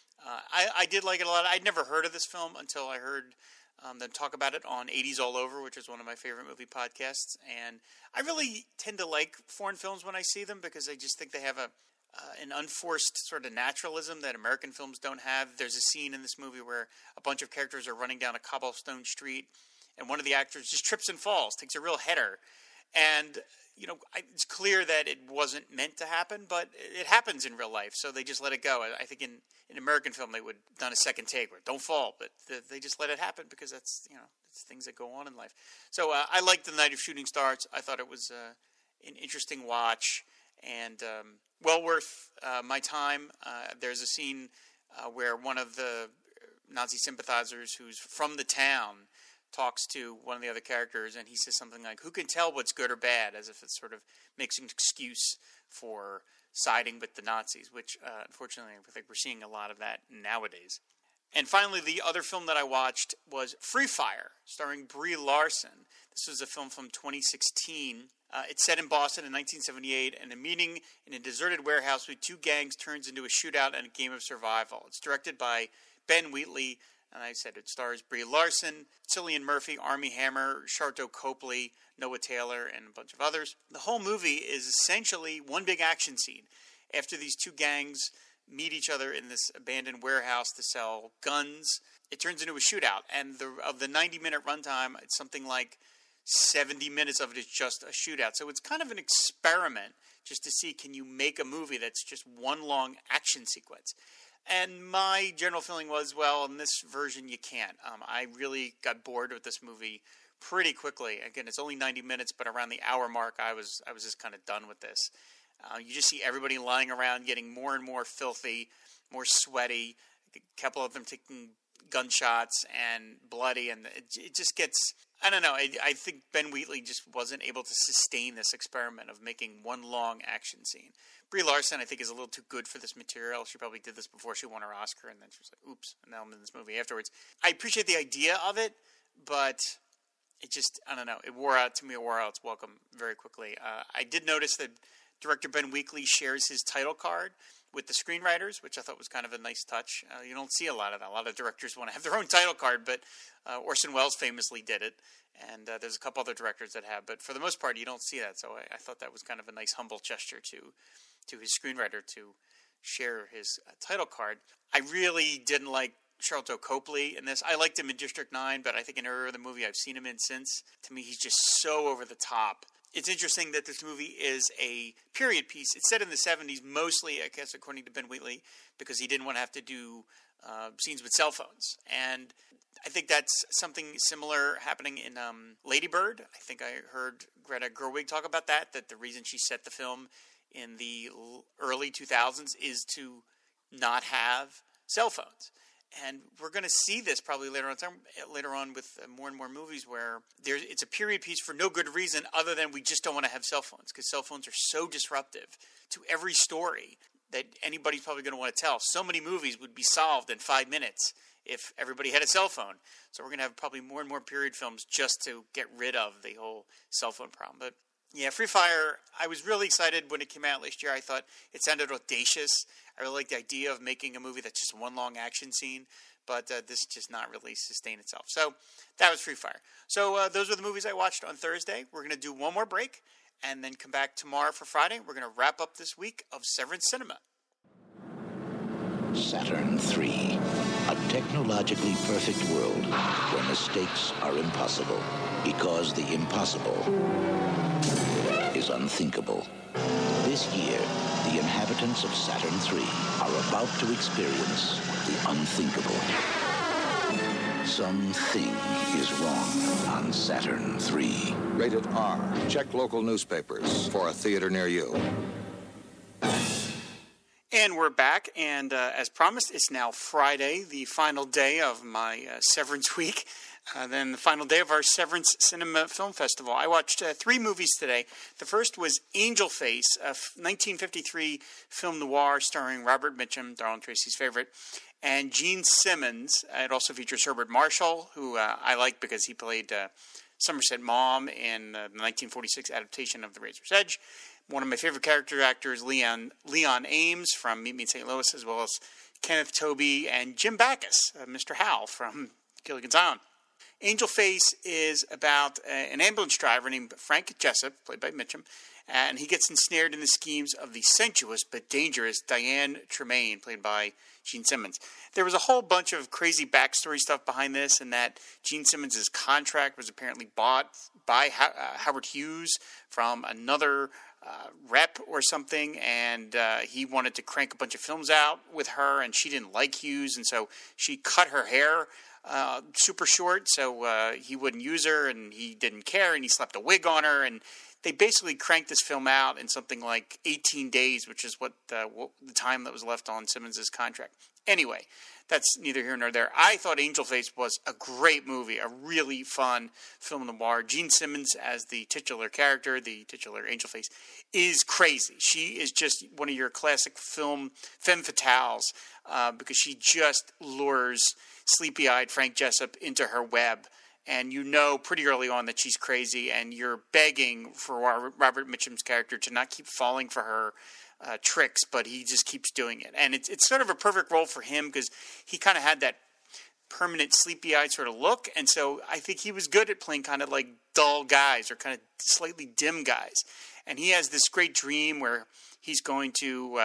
I did like it a lot. I'd never heard of this film until I heard them talk about it on 80s All Over, which is one of my favorite movie podcasts. And I really tend to like foreign films when I see them because I just think they have an unforced sort of naturalism that American films don't have. There's a scene in this movie where a bunch of characters are running down a cobblestone street, and one of the actors just trips and falls, takes a real header. And it's clear that it wasn't meant to happen, but it happens in real life, so they just let it go. I think in American film they would have done a second take where don't fall, but they just let it happen because that's it's things that go on in life. So I liked The Night of Shooting Stars. I thought it was an interesting watch and well worth my time. There's a scene where one of the Nazi sympathizers who's from the town talks to one of the other characters, and he says something like, "Who can tell what's good or bad?" as if it sort of makes an excuse for siding with the Nazis, which unfortunately I think we're seeing a lot of that nowadays. And finally, the other film that I watched was Free Fire, starring Brie Larson. This was a film from 2016. It's set in Boston in 1978, and a meeting in a deserted warehouse with two gangs turns into a shootout and a game of survival. It's directed by Ben Wheatley, and I said it stars Brie Larson, Cillian Murphy, Armie Hammer, Sharlto Copley, Noah Taylor, and a bunch of others. The whole movie is essentially one big action scene. After these two gangs meet each other in this abandoned warehouse to sell guns, it turns into a shootout. And of the 90-minute runtime, it's something like 70 minutes of it is just a shootout. So it's kind of an experiment just to see, can you make a movie that's just one long action sequence? And my general feeling was, well, in this version, you can't. I really got bored with this movie pretty quickly. Again, it's only 90 minutes, but around the hour mark, I was just kind of done with this. You just see everybody lying around, getting more and more filthy, more sweaty. A couple of them taking gunshots and bloody, and it just gets, I don't know. I think Ben Wheatley just wasn't able to sustain this experiment of making one long action scene. Brie Larson, I think, is a little too good for this material. She probably did this before she won her Oscar, and then she was like, oops, and now I'm in this movie afterwards. I appreciate the idea of it, but it just, I don't know, it wore out its welcome very quickly. I did notice that director Ben Wheatley shares his title card with the screenwriters, which I thought was kind of a nice touch. You don't see a lot of that. A lot of directors want to have their own title card, but Orson Welles famously did it, and there's a couple other directors that have. But for the most part, you don't see that, so I thought that was kind of a nice, humble gesture to his screenwriter to share his title card. I really didn't like Sharlto Copley in this. I liked him in District 9, but I think in every other movie I've seen him in since, to me, he's just so over the top. it's interesting that this movie is a period piece. It's set in the 70s, mostly, I guess, according to Ben Wheatley, because he didn't want to have to do scenes with cell phones. And I think that's something similar happening in Lady Bird. I think I heard Greta Gerwig talk about that the reason she set the film in the early 2000s is to not have cell phones. And we're going to see this probably later on with more and more movies where it's a period piece for no good reason other than we just don't want to have cell phones, because cell phones are so disruptive to every story that anybody's probably going to want to tell. So many movies would be solved in 5 minutes if everybody had a cell phone. So we're going to have probably more and more period films just to get rid of the whole cell phone problem. But yeah, Free Fire, I was really excited when it came out last year. I thought it sounded audacious. I really liked the idea of making a movie that's just one long action scene, but this just not really sustain itself. So that was Free Fire. So those were the movies I watched on Thursday. We're going to do one more break and then come back tomorrow for Friday. We're going to wrap up this week of Severance Cinema. Saturn III, a technologically perfect world where mistakes are impossible because the impossible is unthinkable. This year, the inhabitants of Saturn III are about to experience the unthinkable. Something is wrong on Saturn III. Rated R. Check local newspapers for a theater near you. And we're back, and as promised, it's now Friday, the final day of my Severance week, then the final day of our Severance Cinema Film Festival. I watched 3 movies today. The first was Angel Face, a 1953 film noir starring Robert Mitchum, Darlene Tracy's favorite, and Gene Simmons. It also features Herbert Marshall, who I like because he played Somerset Maugham in the 1946 adaptation of The Razor's Edge. One of my favorite character actors, Leon Ames from Meet Me in St. Louis, as well as Kenneth Tobey and Jim Backus, Mr. Howell from Gilligan's Island. Angel Face is about an ambulance driver named Frank Jessup, played by Mitchum, and he gets ensnared in the schemes of the sensuous but dangerous Diane Tremaine, played by Gene Simmons. There was a whole bunch of crazy backstory stuff behind this, and that Gene Simmons' contract was apparently bought by Howard Hughes from another rep or something, and he wanted to crank a bunch of films out with her, and she didn't like Hughes, and so she cut her hair super short so he wouldn't use her, and he didn't care, and he slapped a wig on her, and they basically cranked this film out in something like 18 days, which is what the time that was left on Simmons' contract. Anyway, that's neither here nor there. I thought Angel Face was a great movie, a really fun film noir. Gene Simmons as the titular character, the titular Angel Face, is crazy. She is just one of your classic film femme fatales because she just lures sleepy-eyed Frank Jessup into her web. And you know pretty early on that she's crazy, and you're begging for Robert Mitchum's character to not keep falling for her tricks, but he just keeps doing it. And it's sort of a perfect role for him because he kind of had that permanent sleepy-eyed sort of look, and so I think he was good at playing kind of like dull guys or kind of slightly dim guys. And he has this great dream where he's going to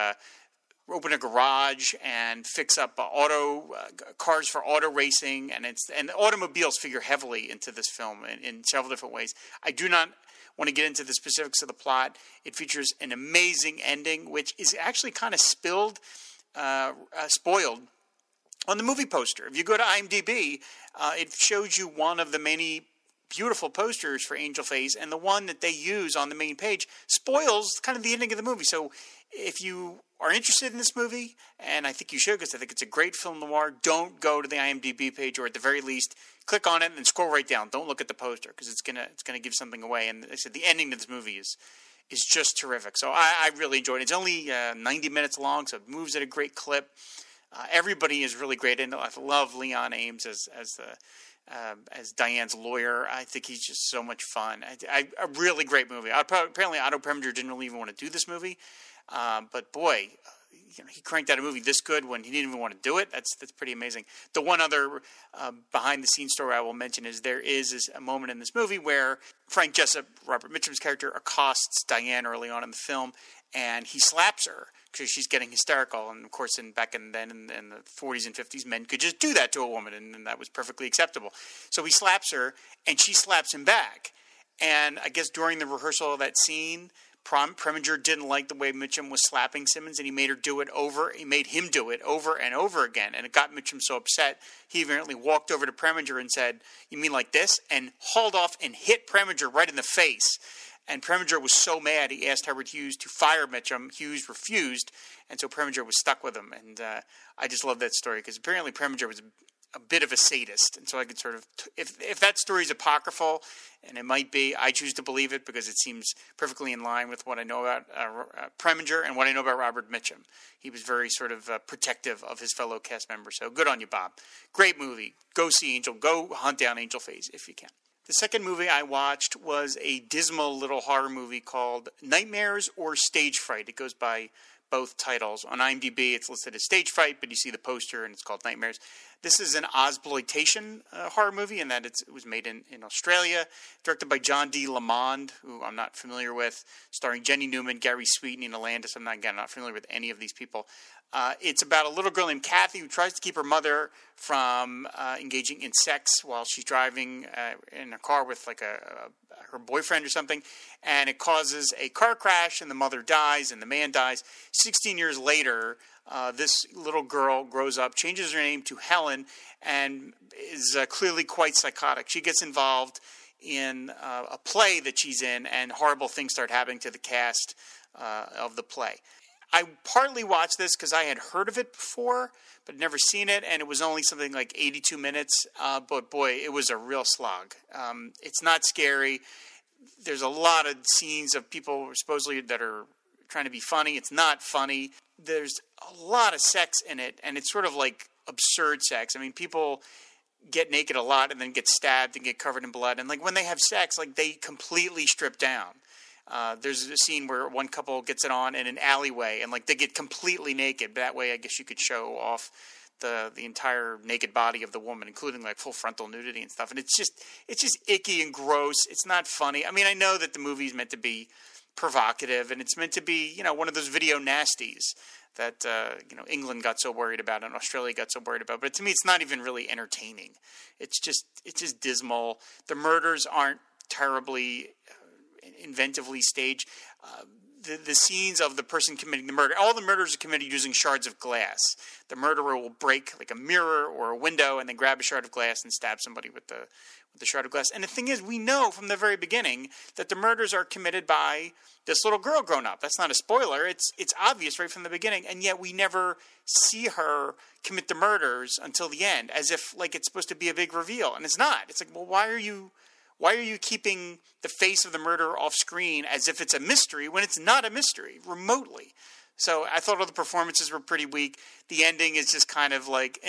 open a garage and fix up cars for auto racing, and the automobiles figure heavily into this film in several different ways. I do not want to get into the specifics of the plot. It features an amazing ending, which is actually kind of spoiled on the movie poster. If you go to IMDb, it shows you one of the many beautiful posters for Angel Face, and the one that they use on the main page spoils kind of the ending of the movie. So if you are interested in this movie, and I think you should because I think it's a great film noir, don't go to the IMDb page, or at the very least, click on it and scroll right down. Don't look at the poster because it's gonna give something away. And I said the ending of this movie is just terrific. So I really enjoyed it. It's only 90 minutes long, so it moves at a great clip. Everybody is really great in it. I love Leon Ames as Diane's lawyer. I think he's just so much fun. A really great movie. Apparently, Otto Preminger didn't really even want to do this movie, but boy, he cranked out a movie this good when he didn't even want to do it. That's pretty amazing. The one other behind-the-scenes story I will mention is there is a moment in this movie where Frank Jessup, Robert Mitchum's character, accosts Diane early on in the film, and he slaps her because she's getting hysterical. And of course, back then in the 40s and 50s, men could just do that to a woman, and that was perfectly acceptable. So he slaps her, and she slaps him back. And I guess during the rehearsal of that scene, Preminger didn't like the way Mitchum was slapping Simmons, and he made him do it over and over again. And it got Mitchum so upset, he apparently walked over to Preminger and said, "You mean like this?" and hauled off and hit Preminger right in the face. And Preminger was so mad, he asked Howard Hughes to fire Mitchum. Hughes refused, and so Preminger was stuck with him. And I just love that story, because apparently Preminger was a bit of a sadist. And so I could sort of, if that story is apocryphal, and it might be, I choose to believe it because it seems perfectly in line with what I know about Preminger and what I know about Robert Mitchum. He was very sort of protective of his fellow cast members. So good on you, Bob. Great movie. Go see Angel. Go hunt down Angel Face if you can. The second movie I watched was a dismal little horror movie called Nightmares or Stage Fright. It goes by both titles. On IMDb, it's listed as Stage Fright, but you see the poster and it's called Nightmares. This is an Ozploitation horror movie in that it was made in Australia, directed by John D. Lamond, who I'm not familiar with, starring Jenny Newman, Gary Sweet, Nina Landis. I'm not familiar with any of these people. It's about a little girl named Kathy who tries to keep her mother from engaging in sex while she's driving in a car with like her boyfriend or something, and it causes a car crash, and the mother dies, and the man dies. 16 years later, this little girl grows up, changes her name to Helen, and is clearly quite psychotic. She gets involved in a play that she's in, and horrible things start happening to the cast of the play. I partly watched this because I had heard of it before, but never seen it, and it was only something like 82 minutes. But boy, it was a real slog. It's not scary. There's a lot of scenes of people supposedly that are trying to be funny. It's not funny. There's a lot of sex in it, and it's sort of like absurd sex. I mean, people get naked a lot and then get stabbed and get covered in blood. And like when they have sex, like they completely strip down. There's a scene where one couple gets it on in an alleyway, and like they get completely naked. That way, I guess you could show off the entire naked body of the woman, including like full frontal nudity and stuff. And it's just icky and gross. It's not funny. I mean, I know that the movie's meant to be provocative, and it's meant to be, one of those video nasties that England got so worried about and Australia got so worried about. But to me, it's not even really entertaining. It's just dismal. The murders aren't terribly inventively staged. The scenes of the person committing the murder, all the murders are committed using shards of glass. The murderer will break like a mirror or a window and then grab a shard of glass and stab somebody with the shard of glass. And the thing is, we know from the very beginning that the murders are committed by this little girl grown up. That's not a spoiler. It's obvious right from the beginning, and yet we never see her commit the murders until the end, as if like it's supposed to be a big reveal, and it's not. It's like, well, why are you keeping the face of the murderer off screen as if it's a mystery when it's not a mystery, remotely? So I thought all the performances were pretty weak. The ending is just kind of like,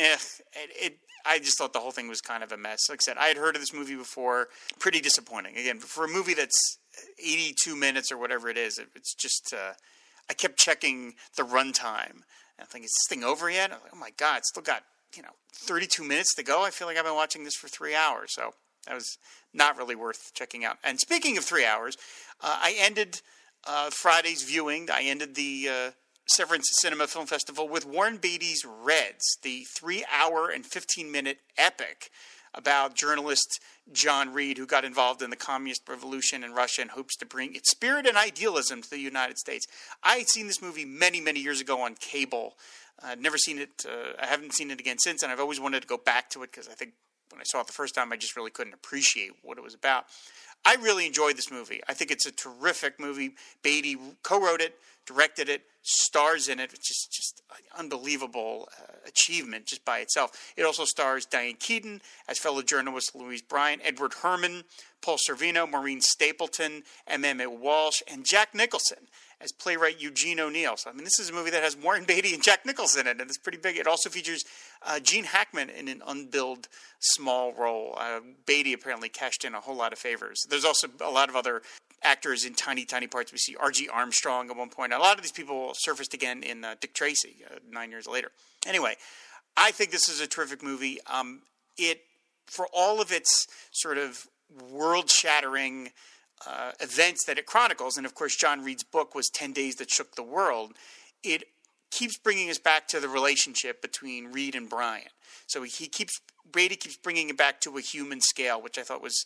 I just thought the whole thing was kind of a mess. Like I said, I had heard of this movie before. Pretty disappointing. Again, for a movie that's 82 minutes or whatever it is, it's just, I kept checking the runtime. And I'm thinking, is this thing over yet? I'm like, oh my God, it's still got, 32 minutes to go. I feel like I've been watching this for 3 hours. So that was not really worth checking out. And speaking of 3 hours, I ended Friday's viewing. I ended the Severance Cinema Film Festival with Warren Beatty's Reds, the 3-hour and 15-minute epic about journalist John Reed, who got involved in the communist revolution in Russia and hopes to bring its spirit and idealism to the United States. I had seen this movie many, many years ago on cable. I'd never seen it. I haven't seen it again since, and I've always wanted to go back to it because I think when I saw it the first time, I just really couldn't appreciate what it was about. I really enjoyed this movie. I think it's a terrific movie. Beatty co-wrote it, directed it, stars in it. It's just an unbelievable achievement just by itself. It also stars Diane Keaton as fellow journalist Louise Bryant, Edward Herman, Paul Sorvino, Maureen Stapleton, M.M. Walsh, and Jack Nicholson as playwright Eugene O'Neill. So, I mean, this is a movie that has Warren Beatty and Jack Nicholson in it, and it's pretty big. It also features Gene Hackman in an unbilled small role. Beatty apparently cashed in a whole lot of favors. There's also a lot of other actors in tiny, tiny parts. We see R.G. Armstrong at one point. A lot of these people surfaced again in Dick Tracy 9 years later. Anyway, I think this is a terrific movie. It, for all of its sort of world-shattering events that it chronicles, and of course John Reed's book was 10 Days That Shook the World, it keeps bringing us back to the relationship between Reed and Bryant. So Beatty keeps bringing it back to a human scale, which I thought was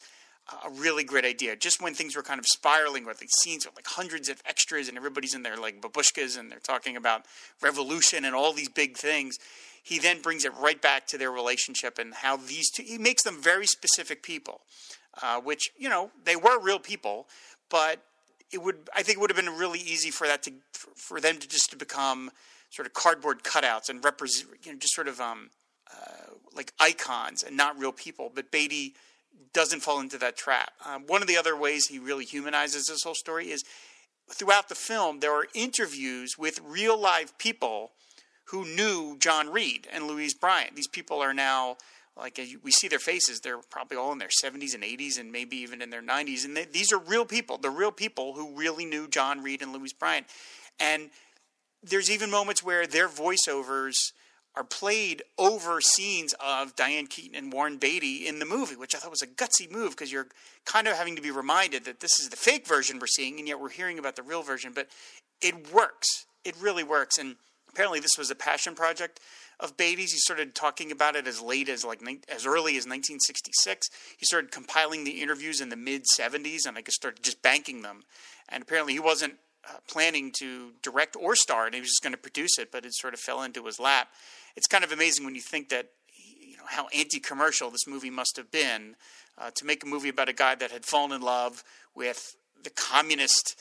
a really great idea. Just when things were kind of spiraling, with these scenes with like hundreds of extras and everybody's in their like babushkas and they're talking about revolution and all these big things, he then brings it right back to their relationship and how these two, he makes them very specific people, which, you know, they were real people, but I think it would have been really easy for them to become sort of cardboard cutouts and represent, you know, just sort of like icons and not real people. But Beatty doesn't fall into that trap. One of the other ways he really humanizes this whole story is throughout the film, there are interviews with real live people who knew John Reed and Louise Bryant. These people are now, like, we see their faces. They're probably all in their 70s and 80s and maybe even in their 90s. And these are real people. They're real people who really knew John Reed and Louise Bryant. And there's even moments where their voiceovers are played over scenes of Diane Keaton and Warren Beatty in the movie, which I thought was a gutsy move because you're kind of having to be reminded that this is the fake version we're seeing, and yet we're hearing about the real version. But it works. It really works. And apparently this was a passion project of Beatty's. He started talking about it as early as 1966. He started compiling the interviews in the mid-70s, and I guess started just banking them. And apparently he wasn't planning to direct or star, and he was just going to produce it, but it sort of fell into his lap. It's kind of amazing when you think that, you know, how anti-commercial this movie must have been to make a movie about a guy that had fallen in love with the communist,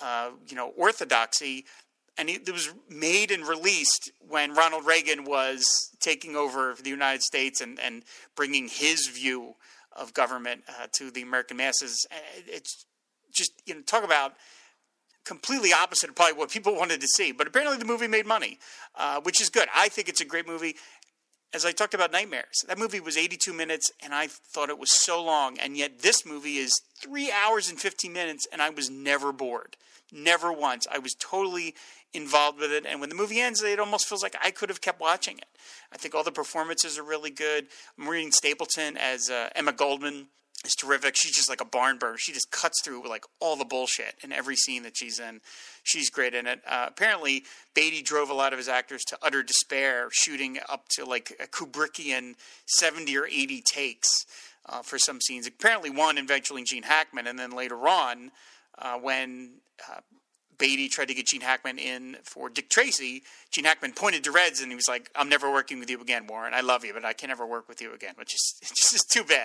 orthodoxy. And it was made and released when Ronald Reagan was taking over the United States and bringing his view of government to the American masses. It's just, you know, talk about completely opposite of probably what people wanted to see. But apparently the movie made money, which is good. I think it's a great movie. As I talked about Nightmares, that movie was 82 minutes, and I thought it was so long. And yet this movie is 3 hours and 15 minutes, and I was never bored. Never once. I was totally involved with it. And when the movie ends, it almost feels like I could have kept watching it. I think all the performances are really good. Maureen Stapleton as Emma Goldman is terrific. She's just like a barn burner. She just cuts through like all the bullshit in every scene that she's in. She's great in it. Apparently, Beatty drove a lot of his actors to utter despair, shooting up to like a Kubrickian 70 or 80 takes for some scenes. Apparently, one eventually Gene Hackman, and then later on, when Beatty tried to get Gene Hackman in for Dick Tracy, Gene Hackman pointed to Reds and he was like, "I'm never working with you again, Warren. I love you, but I can never work with you again," which is just too bad.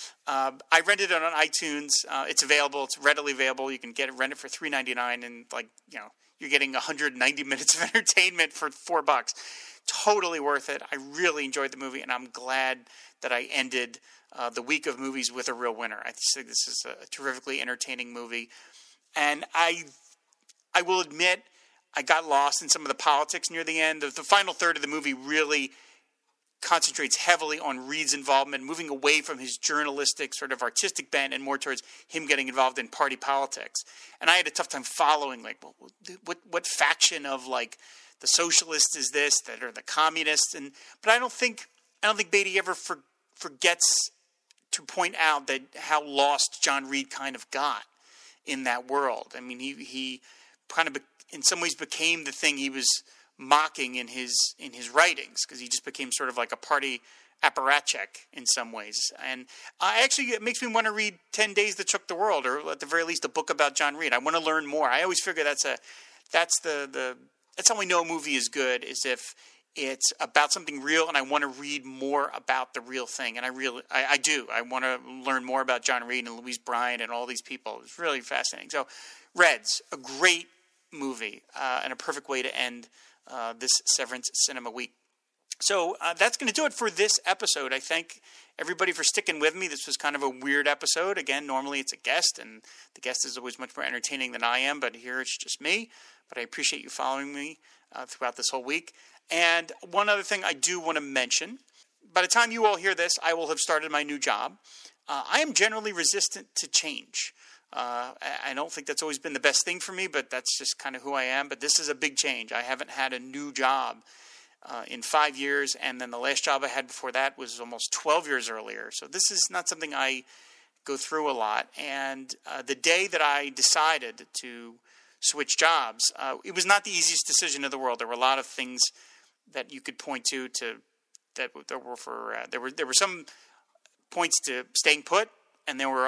I rented it on iTunes. It's available. It's readily available. You can rent it for $3.99, and you're getting 190 minutes of entertainment for $4. Totally worth it. I really enjoyed the movie, and I'm glad that I ended the week of movies with a real winner. I just think this is a terrifically entertaining movie, and I will admit I got lost in some of the politics near the end. The final third of the movie really concentrates heavily on Reed's involvement, moving away from his journalistic sort of artistic bent and more towards him getting involved in party politics. And I had a tough time following, like, what faction of like the socialists is this that are the communists? But I don't think Beatty ever forgets to point out that how lost John Reed kind of got in that world. I mean, he kind of in some ways became the thing he was mocking in his writings, because he just became sort of like a party apparatchik in some ways. And actually, it makes me want to read 10 Days That Shook the World, or at the very least a book about John Reed. I want to learn more. I always figure that's how we know a movie is good, is if it's about something real and I want to read more about the real thing. And I do. I want to learn more about John Reed and Louise Bryant and all these people. It's really fascinating. So Reds, a great movie and a perfect way to end this Severance Cinema Week. So that's going to do it for this episode. I thank everybody for sticking with me. This was kind of a weird episode. Again, normally it's a guest, and the guest is always much more entertaining than I am, but here it's just me. But I appreciate you following me throughout this whole week. And one other thing I do want to mention, by the time you all hear this, I will have started my new job. I am generally resistant to change. I don't think that's always been the best thing for me, but that's just kind of who I am. But this is a big change. I haven't had a new job in 5 years, and then the last job I had before that was almost 12 years earlier. So this is not something I go through a lot. And the day that I decided to switch jobs, it was not the easiest decision in the world. There were a lot of things that you could point to there were some points to staying put, and there were a lot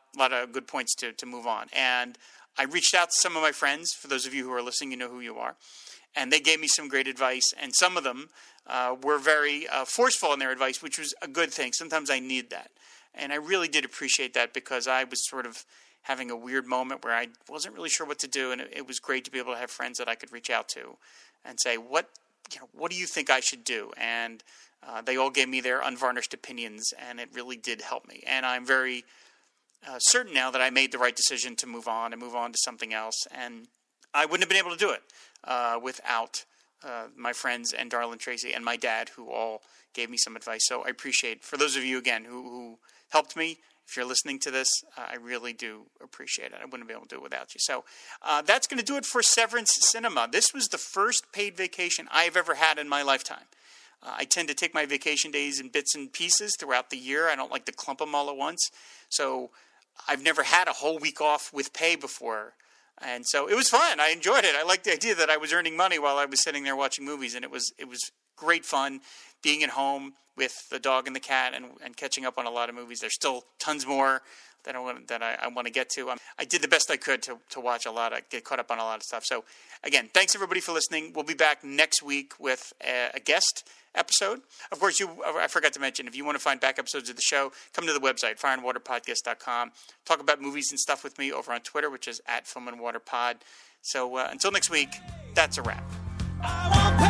lot of good points to move on. And I reached out to some of my friends. For those of you who are listening, you know who you are. And they gave me some great advice. And some of them were very forceful in their advice, which was a good thing. Sometimes I need that. And I really did appreciate that because I was sort of having a weird moment where I wasn't really sure what to do. And it was great to be able to have friends that I could reach out to and say, what do you think I should do? And they all gave me their unvarnished opinions, and it really did help me. And I'm very certain now that I made the right decision to move on to something else. And I wouldn't have been able to do it without my friends and Darlene Tracy and my dad, who all gave me some advice. So I appreciate, for those of you, again, who helped me, if you're listening to this, I really do appreciate it. I wouldn't be able to do it without you. So that's going to do it for Severance Cinema. This was the first paid vacation I've ever had in my lifetime. I tend to take my vacation days in bits and pieces throughout the year. I don't like to clump them all at once. So I've never had a whole week off with pay before. And so it was fun. I enjoyed it. I liked the idea that I was earning money while I was sitting there watching movies. And it was great fun being at home with the dog and the cat and catching up on a lot of movies. There's still tons more that I want to get to. I did the best I could to watch a lot, get caught up on a lot of stuff. So again, thanks everybody for listening. We'll be back next week with a guest episode. Of course, I forgot to mention, if you want to find back episodes of the show, come to the website, fireandwaterpodcast.com. Talk about movies and stuff with me over on Twitter, which is @FilmandWaterPod. So until next week, that's a wrap.